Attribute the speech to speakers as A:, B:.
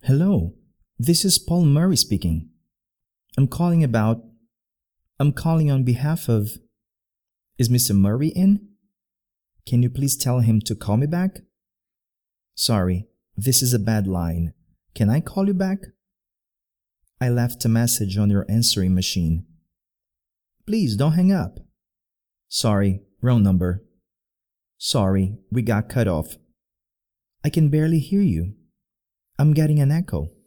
A: Hello, this is Paul Murray speaking. I'm calling on behalf of... Is Mr. Murray in? Can you please tell him to call me back? Sorry, this is a bad line. Can I call you back? I left a message on your answering machine. Please don't hang up. Sorry, wrong number. Sorry, we got cut off. I can barely hear you. I'm getting an echo.